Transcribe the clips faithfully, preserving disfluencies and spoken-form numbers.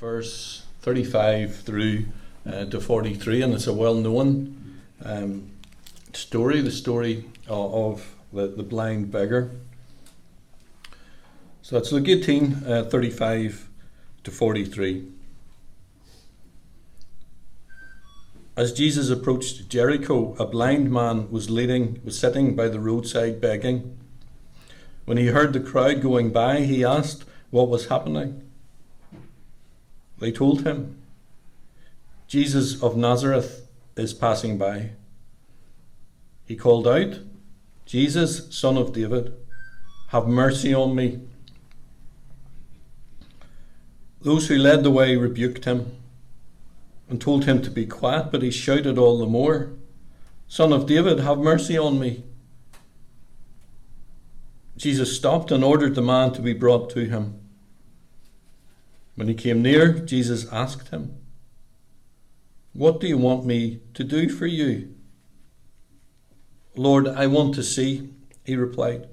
verse thirty-five through uh, to forty-three, and it's a well-known um, story, the story of, of the, the blind beggar. So it's Luke eighteen, uh, thirty-five to forty-three. As Jesus approached Jericho, a blind man was leading, was sitting by the roadside begging. When he heard the crowd going by, he asked what was happening. They told him, Jesus of Nazareth is passing by. He called out, Jesus, Son of David, have mercy on me. Those who led the way rebuked him and told him to be quiet, but he shouted all the more, Son of David, have mercy on me. Jesus stopped and ordered the man to be brought to him. When he came near, Jesus asked him, What do you want me to do for you? Lord, I want to see, he replied.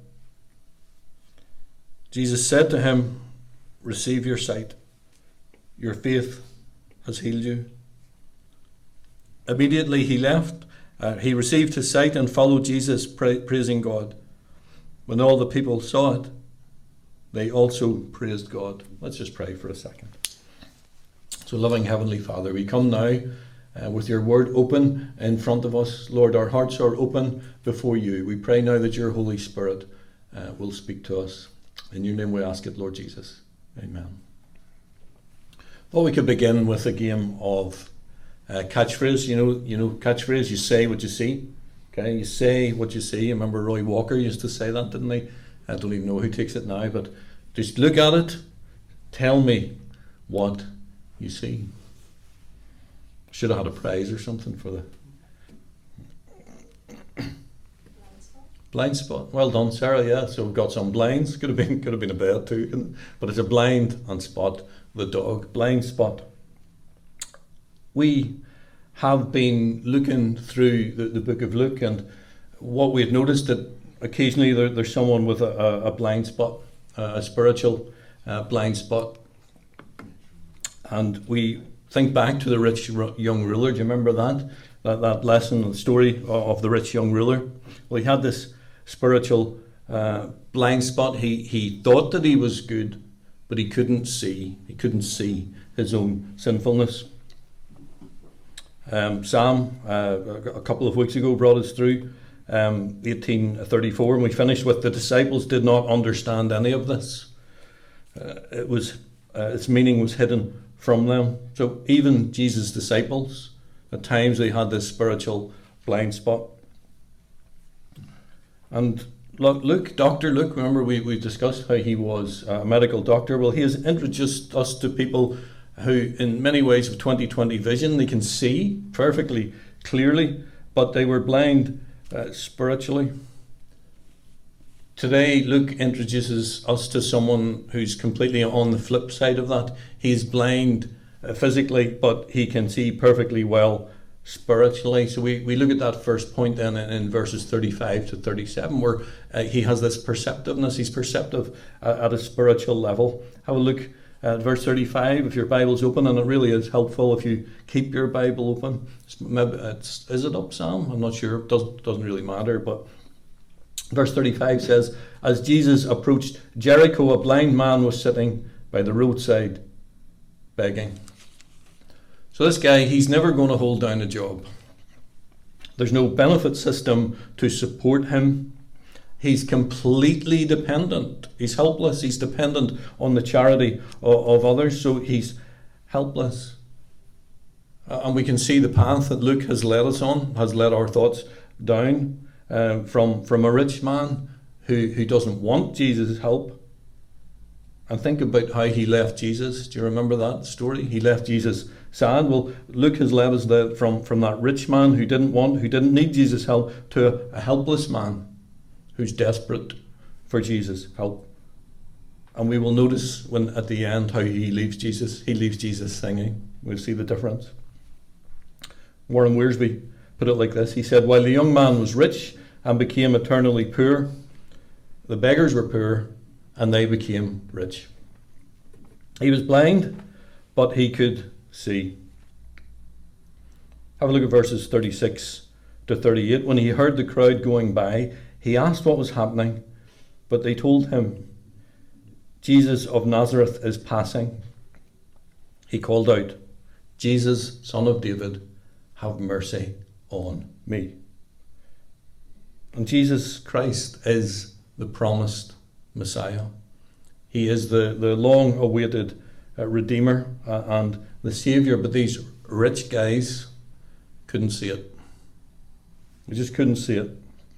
Jesus said to him, Receive your sight. Your faith has healed you. Immediately he left. Uh, he received his sight and followed Jesus, pra- praising God. When all the people saw it, they also praised God. Let's just pray for a second. So, loving Heavenly Father, we come now uh, with your word open in front of us. Lord, our hearts are open before you. We pray now that your Holy Spirit uh, will speak to us. In your name we ask it, Lord Jesus. Amen. Well, we could begin with a game of uh, catchphrase. You know, you know, catchphrase, you say what you see. Okay, you say what you see. I remember Roy Walker used to say that, didn't he? I don't even know who takes it now, but just look at it, tell me what you see. Should have had a prize or something for the blind spot. Blind spot. Well done, Sarah. Yeah, so we've got some blinds. Could have been, could have been a bed too, but it's a blind and spot the dog. Blind spot. We have been looking through the, the book of Luke, and what we had noticed that occasionally there, there's someone with a, a blind spot, uh, a spiritual uh, blind spot. And we think back to the rich young ruler. Do you remember that? That, that lesson, the story of the rich young ruler? Well, he had this spiritual uh, blind spot. He, he thought that he was good, but he couldn't see. He couldn't see his own sinfulness. Um, Sam, uh, a couple of weeks ago, brought us through um, eighteen thirty-four, and we finished with the disciples did not understand any of this. Uh, it was uh, its meaning was hidden from them. So even Jesus' disciples, at times they had this spiritual blind spot. And look, Luke, Doctor Luke, remember we, we discussed how he was a medical doctor. Well, he has introduced us to people who in many ways have twenty twenty vision. They can see perfectly clearly, but they were blind uh, spiritually. Today, Luke introduces us to someone who's completely on the flip side of that. He's blind uh, physically, but he can see perfectly well spiritually. So we, we look at that first point then in, in verses thirty-five to thirty-seven, where uh, he has this perceptiveness. He's perceptive uh, at a spiritual level. Have a look at verse thirty-five, if your Bible's open, and it really is helpful if you keep your Bible open. It's, maybe it's, is it up, Sam? I'm not sure. It doesn't, doesn't really matter, but verse thirty-five says, As Jesus approached Jericho, a blind man was sitting by the roadside begging. So this guy, he's never going to hold down a job. There's no benefit system to support him. He's completely dependent. He's helpless. He's dependent on the charity of, of others, so he's helpless. Uh, and we can see the path that Luke has led us on, has led our thoughts down. Uh, from from a rich man who, who doesn't want Jesus' help. And think about how he left Jesus. Do you remember that story? He left Jesus sad. Well, Luke has led us there from, from that rich man who didn't want, who didn't need Jesus' help, to a, a helpless man who's desperate for Jesus' help. And we will notice when at the end how he leaves Jesus. He leaves Jesus singing. We'll see the difference. Warren Wiersbe put it like this. He said, while the young man was rich and became eternally poor, the beggars were poor and they became rich. He was blind, but he could see. Have a look at verses thirty-six to thirty-eight. When he heard the crowd going by, he asked what was happening, but they told him, Jesus of Nazareth is passing. He called out, Jesus, Son of David, have mercy on me. And Jesus Christ is the promised Messiah. He is the, the long-awaited uh, Redeemer uh, and the Saviour, but these rich guys couldn't see it. They just couldn't see it.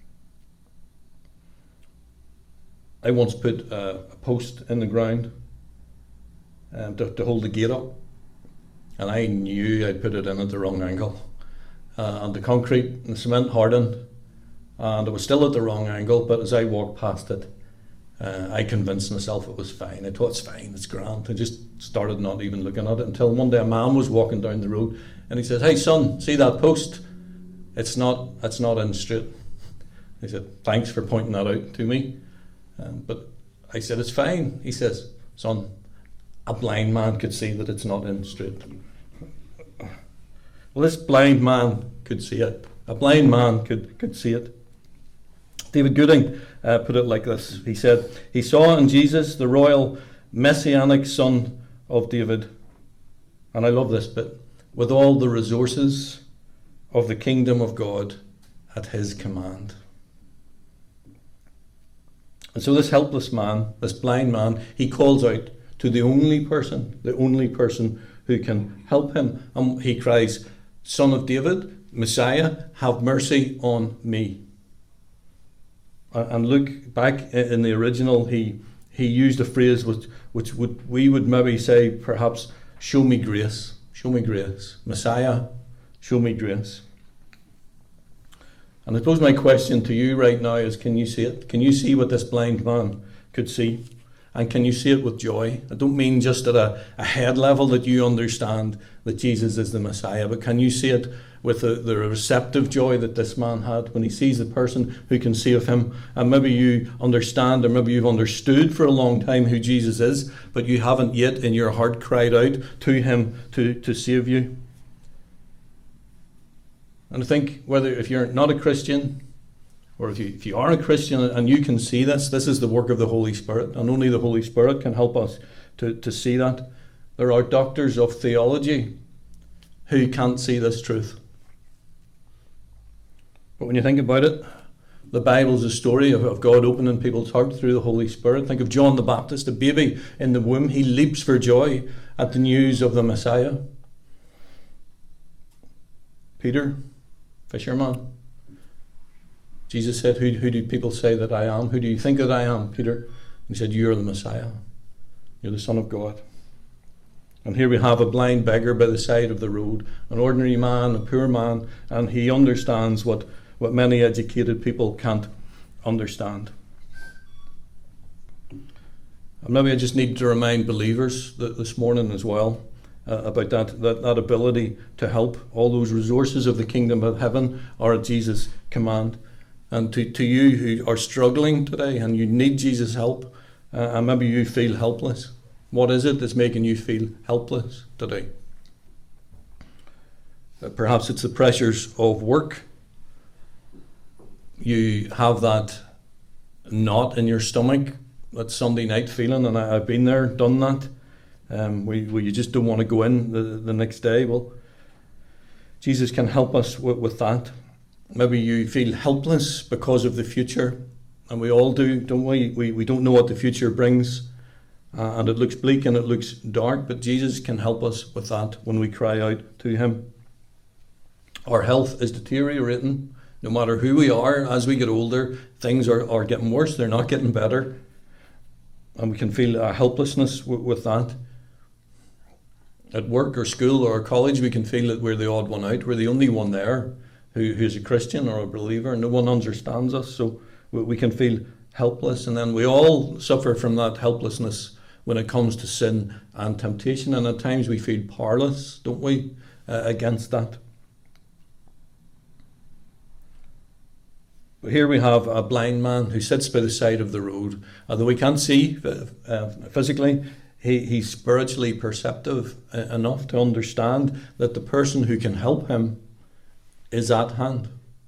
I once put uh, a post in the ground um, to, to hold the gate up, and I knew I'd put it in at the wrong angle. Uh, and the concrete and the cement hardened, and it was still at the wrong angle, but as I walked past it, uh, I convinced myself it was fine. I thought, it's fine, it's grand. I just started not even looking at it until one day a man was walking down the road, and he said, hey son, see that post? It's not, it's not in straight. I said, thanks for pointing that out to me. Um, but I said, it's fine. He says, son, a blind man could see that it's not in straight. Well, this blind man could see it. A blind man could, could see it. David Gooding uh, put it like this. He said, he saw in Jesus the royal messianic son of David. And I love this bit. With all the resources of the kingdom of God at his command. And so this helpless man, this blind man, he calls out to the only person, the only person who can help him. And he cries, Son of David, Messiah, have mercy on me. And look back in the original, he he used a phrase which, which would we would maybe say perhaps, show me grace, show me grace. Messiah, show me grace. And I suppose my question to you right now is, can you see it? Can you see what this blind man could see? And can you see it with joy? I don't mean just at a, a head level that you understand that Jesus is the Messiah, but can you see it with the, the receptive joy that this man had when he sees the person who can save him? And maybe you understand, or maybe you've understood for a long time who Jesus is, but you haven't yet in your heart cried out to him to, to save you. And I think whether if you're not a Christian, or if you, if you are a Christian and you can see this, this is the work of the Holy Spirit, and only the Holy Spirit can help us to, to see that. There are doctors of theology who can't see this truth. But when you think about it, the Bible is a story of, of God opening people's heart through the Holy Spirit. Think of John the Baptist, a baby in the womb. He leaps for joy at the news of the Messiah. Peter, fisherman. Jesus said, who, who do people say that I am? Who do you think that I am, Peter? He said, you're the Messiah. You're the Son of God. And here we have a blind beggar by the side of the road, an ordinary man, a poor man, and he understands what, what many educated people can't understand. And maybe I just need to remind believers that this morning as well uh, about that, that, that ability to help. All those resources of the kingdom of heaven are at Jesus' command. And to, to you who are struggling today and you need Jesus' help, uh, and maybe you feel helpless, what is it that's making you feel helpless today? Uh, perhaps it's the pressures of work. You have that knot in your stomach, that Sunday night feeling, and I, I've been there, done that, um, where, where you just don't want to go in the, the next day. Well, Jesus can help us with, with that. Maybe you feel helpless because of the future, and we all do, don't we? We, we don't know what the future brings, uh, and it looks bleak and it looks dark, but Jesus can help us with that when we cry out to him. Our health is deteriorating. No matter who we are, as we get older, things are, are getting worse, they're not getting better, and we can feel a helplessness w- with that. At work or school or college, we can feel that we're the odd one out, we're the only one there who who's a Christian or a believer. No one understands us, so we can feel helpless. And then we all suffer from that helplessness when it comes to sin and temptation. And at times we feel powerless, don't we, uh, against that. But here we have a blind man who sits by the side of the road. Although we can't see uh, physically, he, he's spiritually perceptive enough to understand that the person who can help him is at hand.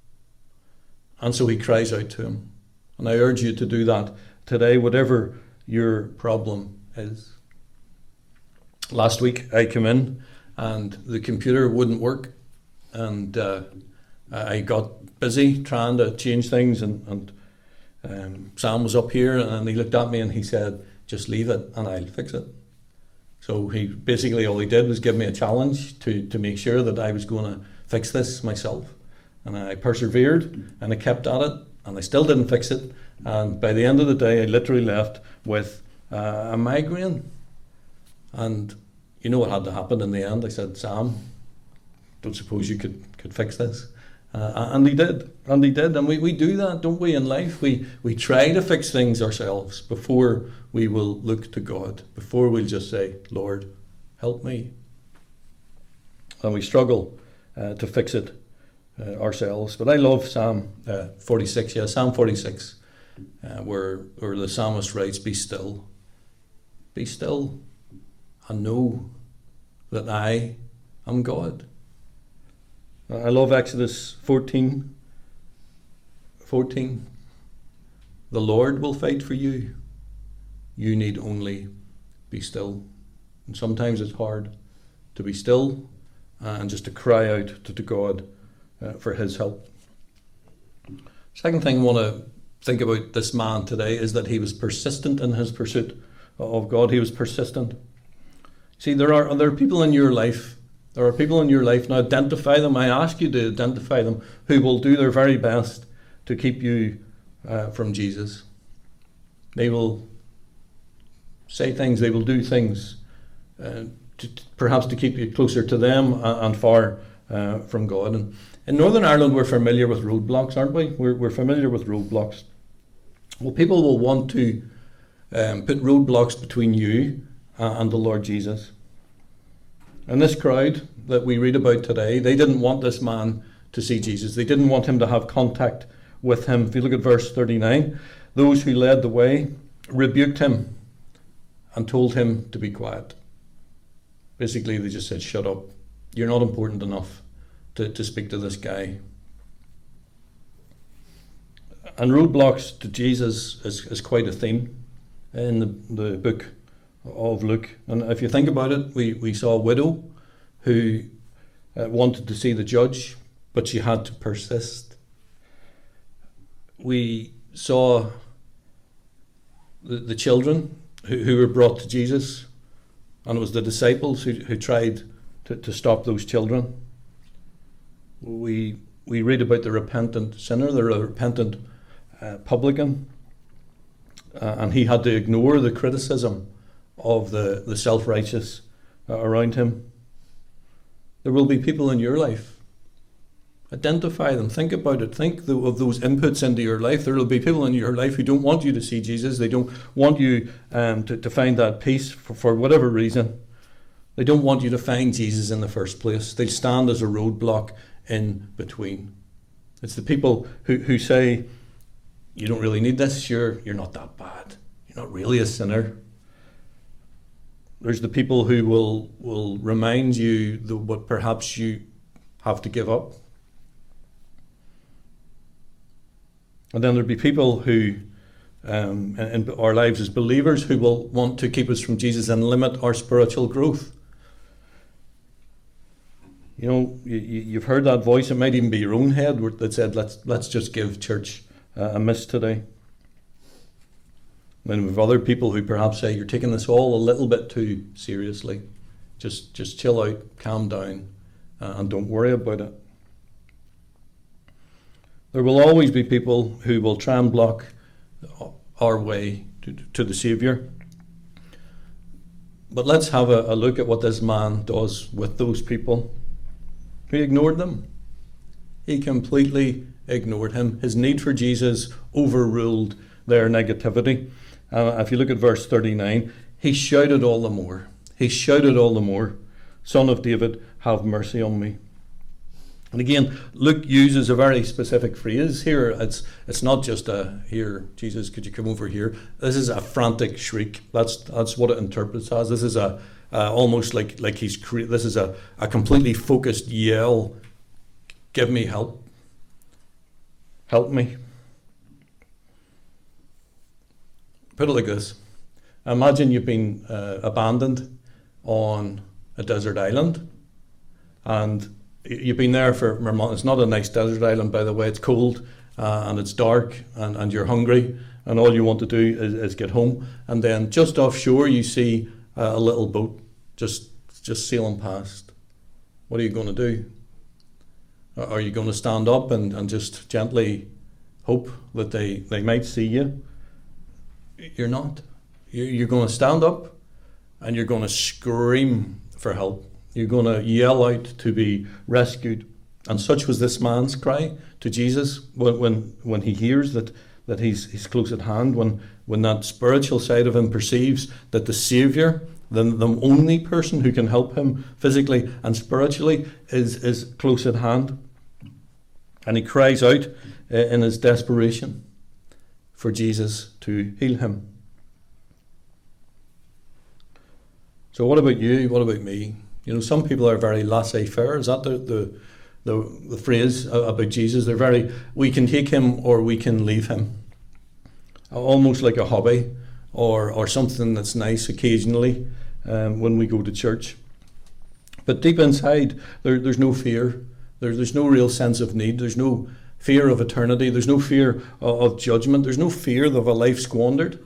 And so he cries out to him. And I urge you to do that today, whatever your problem is. Last week I came in and the computer wouldn't work, and uh, I got busy trying to change things, and, and um, Sam was up here and he looked at me and he said, just leave it and I'll fix it. So he basically all he did was give me a challenge to, to make sure that I was going to fix this myself. And I persevered and I kept at it, and I still didn't fix it. And by the end of the day, I literally left with uh, a migraine. And you know what had to happen in the end? I said, Sam, don't suppose you could, could fix this? Uh, and he did, and he did. And we, we do that, don't we, in life? We, we try to fix things ourselves before we will look to God, before we'll just say, Lord, help me. And we struggle uh, to fix it uh, ourselves. But I love Psalm uh, forty-six, yeah, Psalm forty-six, uh, where, where the psalmist writes, be still, be still, and know that I am God. I love Exodus fourteen. fourteen. The Lord will fight for you. You need only be still. And sometimes it's hard to be still and just to cry out to, to God uh, for his help. Second thing I want to think about this man today is that he was persistent in his pursuit of God. He was persistent. See, there are, there are people in your life There are people in your life, now identify them. I ask you to identify them, who will do their very best to keep you uh, from Jesus. They will say things, they will do things, uh, to, perhaps to keep you closer to them and, and far uh, from God. And in Northern Ireland, we're familiar with roadblocks, aren't we? We're, we're familiar with roadblocks. Well, people will want to um, put roadblocks between you uh, and the Lord Jesus. And this crowd that we read about today, they didn't want this man to see Jesus. They didn't want him to have contact with him. If you look at verse thirty-nine, those who led the way rebuked him and told him to be quiet. Basically, they just said, shut up. You're not important enough to, to speak to this guy. And roadblocks to Jesus is, is quite a theme in the, the book of Luke. And if you think about it, we, we saw a widow who uh, wanted to see the judge, but she had to persist. We saw the, the children who, who were brought to Jesus, and it was the disciples who, who tried to, to stop those children. We we read about the repentant sinner, the repentant uh, publican, uh, and he had to ignore the criticism of the, the self-righteous uh, around him. There will be people in your life. Identify them. Think about it. Think the, of those inputs into your life. There will be people in your life who don't want you to see Jesus. They don't want you um, to, to find that peace for, for whatever reason. They don't want you to find Jesus in the first place. They stand as a roadblock in between. It's the people who, who say, you don't really need this. You're, you're not that bad. You're not really a sinner. There's the people who will will remind you that what perhaps you have to give up. And then there'll be people who, um, in our lives as believers, who will want to keep us from Jesus and limit our spiritual growth. You know, you, you've heard that voice. It might even be your own head that said, let's, let's just give church a miss today. Then we have other people who perhaps say, you're taking this all a little bit too seriously. Just just chill out, calm down, uh, and don't worry about it. There will always be people who will try and block our way to, to the Saviour. But let's have a, a look at what this man does with those people. He ignored them. He completely ignored him. His need for Jesus overruled their negativity. Uh, if you look at verse thirty-nine, he shouted all the more. He shouted all the more, Son of David, have mercy on me. And again, Luke uses a very specific phrase here. It's it's not just a, here, Jesus, could you come over here? This is a frantic shriek. That's that's what it interprets as. This is a uh, almost like like he's cre- this is a, a completely focused yell. Give me help. Help me. Put it like this. Imagine you've been uh, abandoned on a desert island, and you've been there for months. It's not a nice desert island, by the way. It's cold uh, and it's dark, and, and you're hungry, and all you want to do is, is get home. And then just offshore, you see uh, a little boat just just sailing past. What are you going to do? Are you going to stand up and, and just gently hope that they, they might see you? You're not. You're going to stand up and you're going to scream for help. You're going to yell out to be rescued. And such was this man's cry to Jesus when when, when he hears that, that he's, he's close at hand, when, when that spiritual side of him perceives that the Saviour, the, the only person who can help him physically and spiritually, is, is close at hand. And he cries out uh, in his desperation for Jesus to heal him. So what about you? What about me? You know, some people are very laissez-faire. Is that the, the the the phrase about Jesus? They're very, we can take him or we can leave him. Almost like a hobby or or something that's nice occasionally um, when we go to church. But deep inside, there, there's no fear. There, there's no real sense of need. There's no fear of eternity. There's no fear of, of judgment. There's no fear of a life squandered.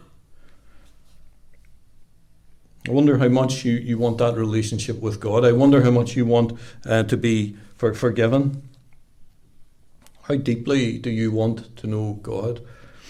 I wonder how much you, you want that relationship with God. I wonder how much you want uh, to be for, forgiven. How deeply do you want to know God?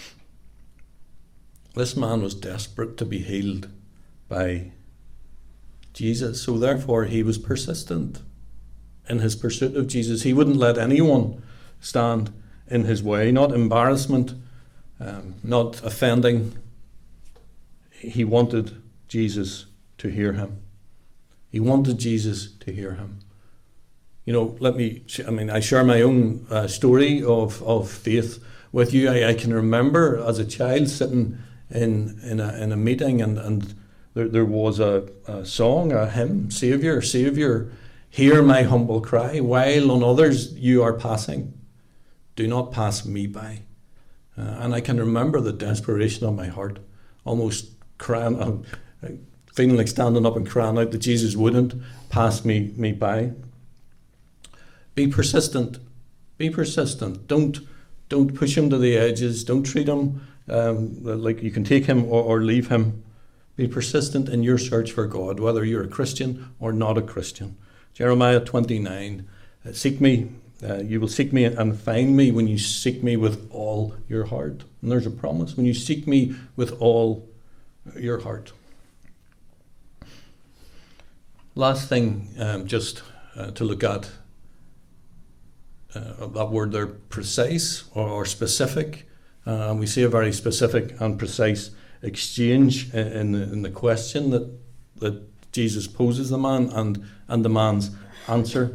This man was desperate to be healed by Jesus, so therefore he was persistent in his pursuit of Jesus. He wouldn't let anyone stand in his way, not embarrassment, um, not offending. He wanted Jesus to hear him. He wanted Jesus to hear him. You know, let me, I mean, I share my own uh, story of, of faith with you. I, I can remember as a child sitting in in a, in a meeting and, and there, there was a, a song, a hymn, Saviour, Saviour, hear my humble cry, while on others you are passing. Do not pass me by. Uh, and I can remember the desperation of my heart, almost crying, uh, feeling like standing up and crying out that Jesus wouldn't pass me, me by. Be persistent. Be persistent. Don't don't push him to the edges. Don't treat him um, like you can take him or, or leave him. Be persistent in your search for God, whether you're a Christian or not a Christian. Jeremiah twenty-nine, uh, seek me, uh, you will seek me and find me when you seek me with all your heart. And there's a promise, when you seek me with all your heart. Last thing, um, just uh, to look at, uh, that word there, precise or, or specific. Uh, we see a very specific and precise exchange in, in, the, in the question that that Jesus poses the man and, and the man's answer.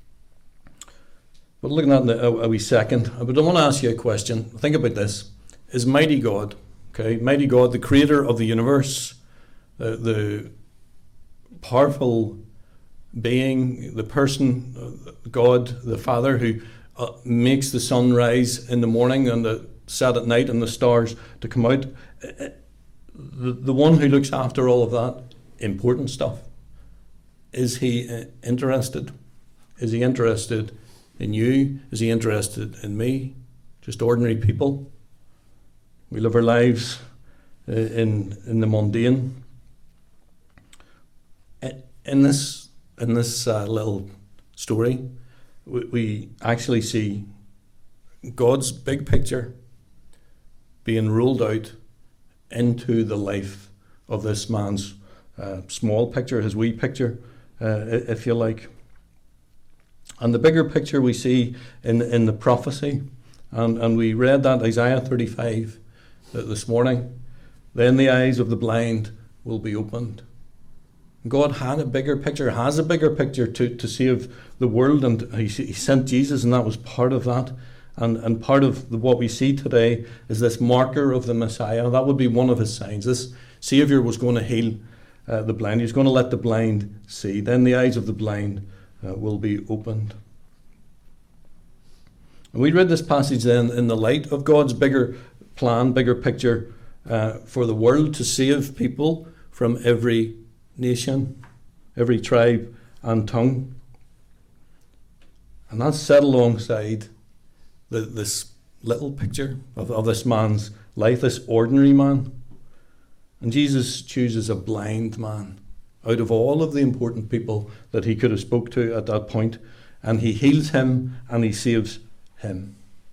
But looking at it a, a wee second, but I want to ask you a question. Think about this. Is mighty God, okay, mighty God, the creator of the universe, the, the powerful being, the person, God, the Father, who uh, makes the sun rise in the morning and the set at night and the stars to come out, the, the one who looks after all of that important stuff, is he interested? Is he interested in you? Is he interested in me? Just ordinary people. We live our lives uh, in in the mundane. In this in this uh, little story, we, we actually see God's big picture being rolled out into the life of this man's uh, small picture, his wee picture, uh, if you like. And the bigger picture we see in in the prophecy, and, and we read that Isaiah thirty-five this morning. Then the eyes of the blind will be opened. God had a bigger picture, has a bigger picture to, to save the world, and he, he sent Jesus, and that was part of that. And, and part of the, what we see today is this marker of the Messiah. That would be one of his signs. This Saviour was going to heal uh, the blind. He was going to let the blind see. Then the eyes of the blind uh, will be opened. And we read this passage then in the light of God's bigger plan, bigger picture uh, for the world, to save people from every nation, every tribe and tongue. And that's set alongside the, this little picture of, of this man's life, this ordinary man. And Jesus chooses a blind man out of all of the important people that he could have spoke to at that point, and he heals him and he saves him.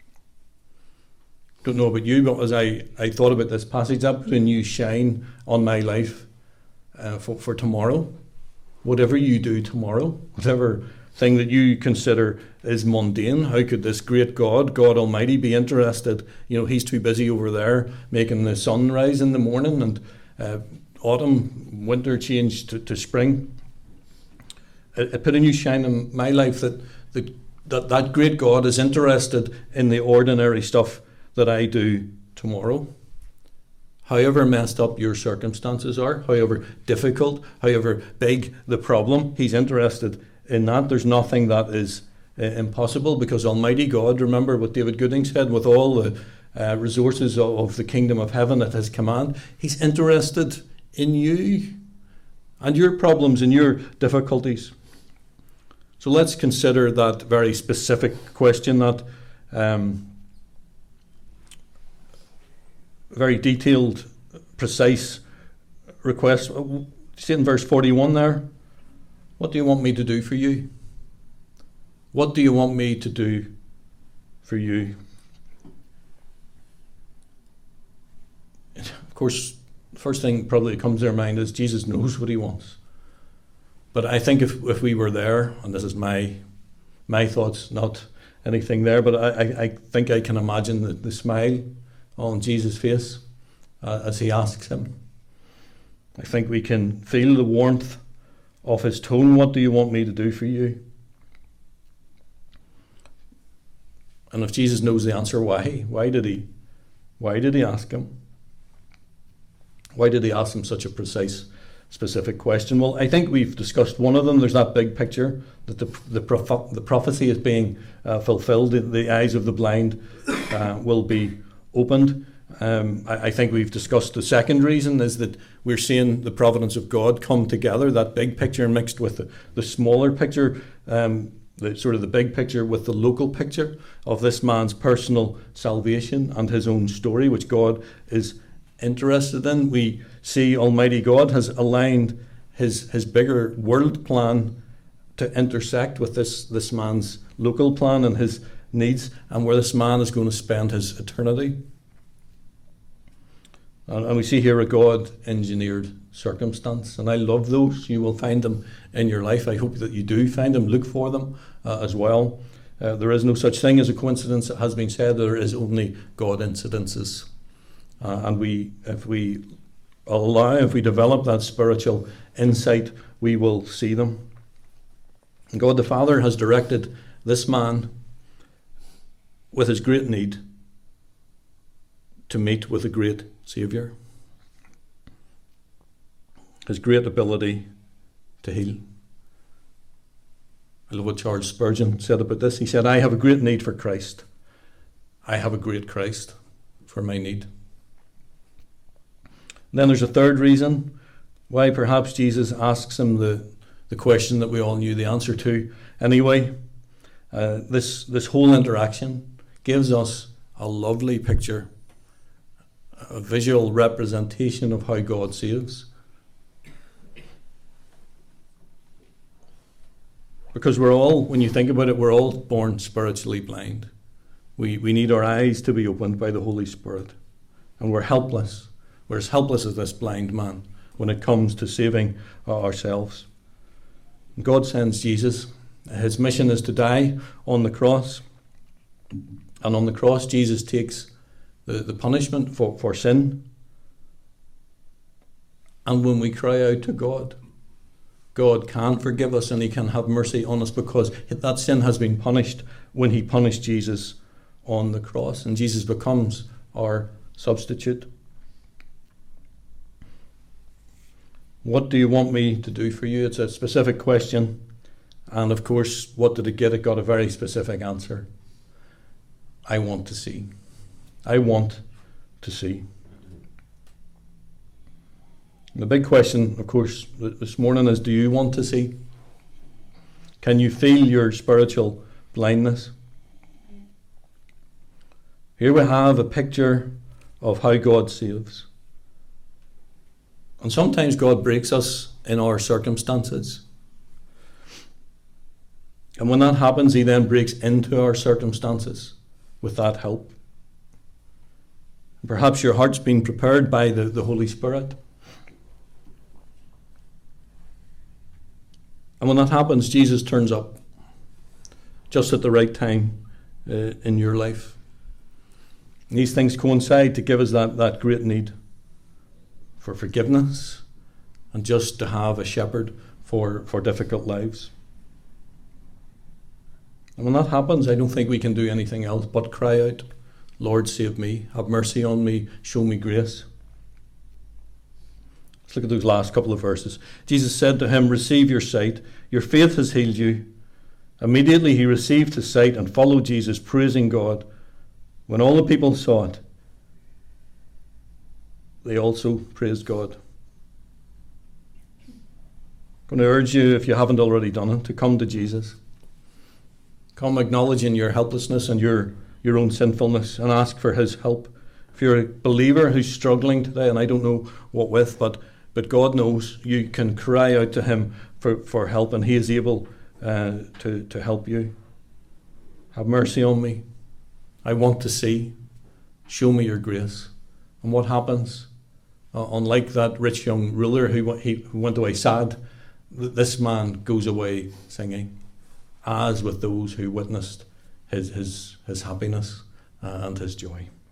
Don't know about you, but as I, I thought about this passage, that put a new shine on my life uh, for, for tomorrow. Whatever you do tomorrow, whatever thing that you consider is mundane, how could this great God, God Almighty, be interested? You know, he's too busy over there making the sun rise in the morning, and uh, autumn, winter change to, to spring. It, it put a new shine in my life that, that that that great God is interested in the ordinary stuff that I do tomorrow. However messed up your circumstances are, however difficult, however big the problem, he's interested in that. There's nothing that is uh, impossible, because Almighty God, remember what David Gooding said, with all the uh, resources of, of the kingdom of heaven at his command, he's interested in you and your problems and your difficulties. So let's consider that very specific question, that um, very detailed, precise request. See in verse forty-one there, what do you want me to do for you? What do you want me to do for you? Of course, the first thing probably that comes to our mind is Jesus knows what he wants. But I think if, if we were there, and this is my my thoughts, not anything there, but I, I, I think I can imagine the, the smile on Jesus' face uh, as he asks him. I think we can feel the warmth of his tone. What do you want me to do for you? And if Jesus knows the answer, why? Why did he? Why did he ask him? Why did he ask him such a precise, specific question? Well, I think we've discussed one of them. There's that big picture that the the, proph- the prophecy is being uh, fulfilled. The, the eyes of the blind uh, will be opened. Um, I, I think we've discussed the second reason is that we're seeing the providence of God come together, that big picture mixed with the, the smaller picture, um, the sort of the big picture with the local picture of this man's personal salvation and his own story, which God is interested in. We see Almighty God has aligned his his bigger world plan to intersect with this, this man's local plan and his needs, and where this man is going to spend his eternity. And, and we see here a God-engineered circumstance, and I love those. You will find them in your life. I hope that you do find them. Look for them uh, as well. Uh, there is no such thing as a coincidence. It has been said there is only God-incidences. Uh, and we, if we allow, if we develop that spiritual insight, we will see them. And God the Father has directed this man with his great need to meet with a great Saviour. His great ability to heal. I love what Charles Spurgeon said about this. He said, I have a great need for Christ. I have a great Christ for my need. And then there's a third reason why perhaps Jesus asks him the, the question that we all knew the answer to anyway. Uh, this, this whole interaction gives us a lovely picture, a visual representation of how God saves. Because we're all, when you think about it, we're all born spiritually blind. We, we need our eyes to be opened by the Holy Spirit. And we're helpless. We're as helpless as this blind man when it comes to saving ourselves. God sends Jesus. His mission is to die on the cross. And on the cross, Jesus takes the, the punishment for, for sin. And when we cry out to God, God can forgive us and he can have mercy on us, because that sin has been punished when he punished Jesus on the cross, and Jesus becomes our substitute. What do you want me to do for you? It's a specific question. And of course, what did it get? It got a very specific answer. I want to see. I want to see. And the big question, of course, this morning is, do you want to see? Can you feel your spiritual blindness? Here we have a picture of how God saves. And sometimes God breaks us in our circumstances. And when that happens, he then breaks into our circumstances with that help. Perhaps your heart's been prepared by the, the Holy Spirit. And when that happens, Jesus turns up just at the right time uh, in your life. And these things coincide to give us that, that great need for forgiveness and just to have a shepherd for, for difficult lives. And when that happens, I don't think we can do anything else but cry out, Lord, save me, have mercy on me, show me grace. Let's look at those last couple of verses. Jesus said to him, receive your sight, your faith has healed you. Immediately he received his sight and followed Jesus, praising God. When all the people saw it, they also praised God. I'm going to urge you, if you haven't already done it, to come to Jesus. Come acknowledging your helplessness and your, your own sinfulness and ask for his help. If you're a believer who's struggling today, and I don't know what with, but, but God knows, you can cry out to him for, for help, and he is able uh, to, to help you. Have mercy on me. I want to see. Show me your grace. And what happens? Uh, unlike that rich young ruler who, he, who went away sad, this man goes away singing, as with those who witnessed his, his, his happiness uh, and his joy.